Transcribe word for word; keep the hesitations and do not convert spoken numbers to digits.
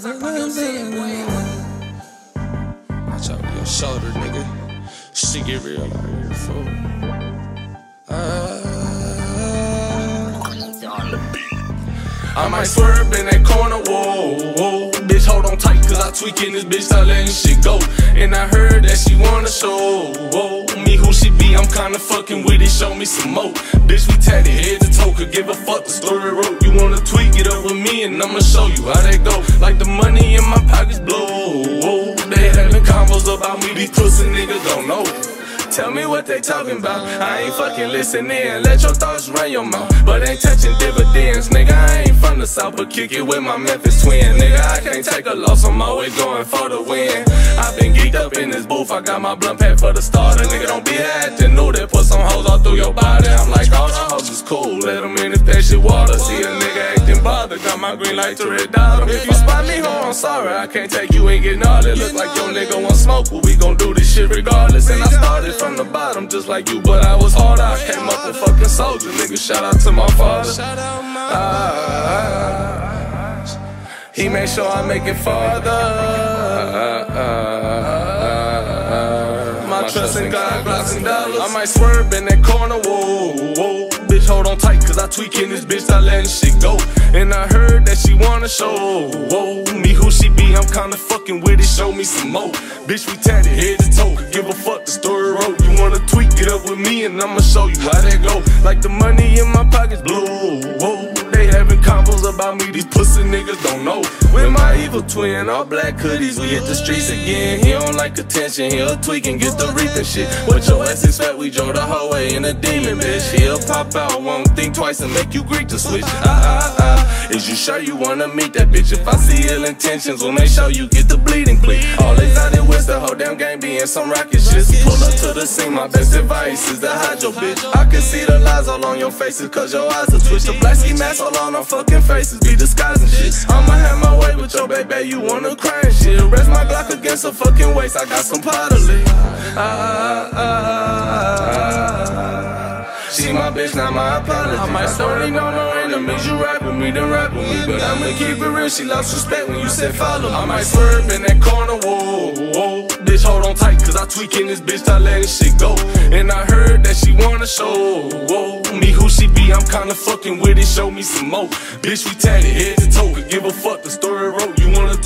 Watch out with your shoulder, nigga. Shit get real out here, fool. Uh, I might swerve in that corner, whoa, whoa. Bitch, hold on tight, cause I tweaking this bitch, start letting shit go. And I heard that she wanna show, whoa, me who she be, I'm kinda fucking with it, show me some more. Bitch, we tatted head to toe, could give a fuck, the story wrote. You wanna tweak, get up with me, and I'ma show you how that go. Like the money in my pockets blow, whoa. They having combos about me, these pussy niggas don't know. Tell me what they talking about, I ain't fucking listening. Let your thoughts run your mouth, but ain't touching dividends. Nigga, I ain't from the south, but kick it with my Memphis twin. Nigga, I can't take a loss, I'm always going for the win. I been geeked up in this booth, I got my blunt pack for the starter. Nigga, don't be acting new, they put some hoes all through your body. I'm like, all the hoes is cool, let them in if that shit water. See a nigga acting bothered, got my green light to red dot. If you spot me, ho, I'm sorry, I can't take you, ain't getting all that. Look like your nigga want smoke, but we gon' do this shit regardless. And I started from the bottom just like you, but I was harder. I came up a fucking soldier, nigga, shout out to my father. uh, He made sure I make it farther. uh, uh, My trust in God, blocks and dollars. I might swerve in that corner, whoa, whoa. Bitch, hold on tight, cause I tweaking this bitch, I letting shit go. And I heard that she wanna show, whoa, me who she be, I'm kinda fucking with it, show me some more. Bitch, we tatted head to toe, give a fuck, the story wrote. You wanna tweak, get up with me, and I'ma show you how that go. Like the money in my pockets blue, whoa. They having combos about me, these pussy niggas don't know. With my evil twin, all black hoodies, we hit the streets again. He don't like attention, he'll tweak and get the reaping shit. What your ass expect, we drove the whole way in a demon, bitch. He'll pop out, won't think twice and make you Greek to switch. Ah, ah, ah. Is you sure you wanna meet that bitch? If I see ill intentions, we'll make sure you get the bleeding plea. All they thought it was the whole damn game being some rocket shit. Pull up to the scene, my best advice is to hide your bitch. I can see the lies all on your faces, cause your eyes are twitched. The black ski mask all on our fucking faces, be disguising shit. I'ma have my way with your baby, you wanna cry and shit. Rest my Glock against her fucking waist, I got some powder lit. Ah, ah, ah, ah. She my bitch, not my apology. I might sorry, no, no enemies. You rap with me, then rap with me. But I'ma keep it real, she lost respect when you said follow me. I might swerve in that corner, whoa, whoa. Bitch, hold on tight, cause I tweaking this bitch, I letting shit go. And I heard that she wanna show, whoa, me who she be, I'm kinda fucking with it, show me some more. Bitch, we tatted head to toe, could give a fuck, the story wrote. You wanna